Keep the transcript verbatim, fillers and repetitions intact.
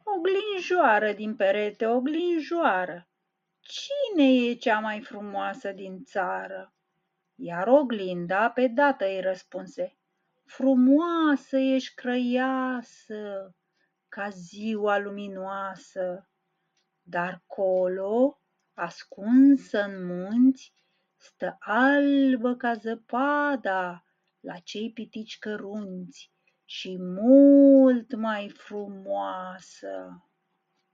Oglinjoară din perete, oglinjoară, cine e cea mai frumoasă din țară? Iar oglinda pe dată îi răspunse, frumoasă ești crăiasă, ca ziua luminoasă, dar colo, ascunsă în munți, stă albă ca zăpada la cei pitici cărunți și mult mai frumoasă.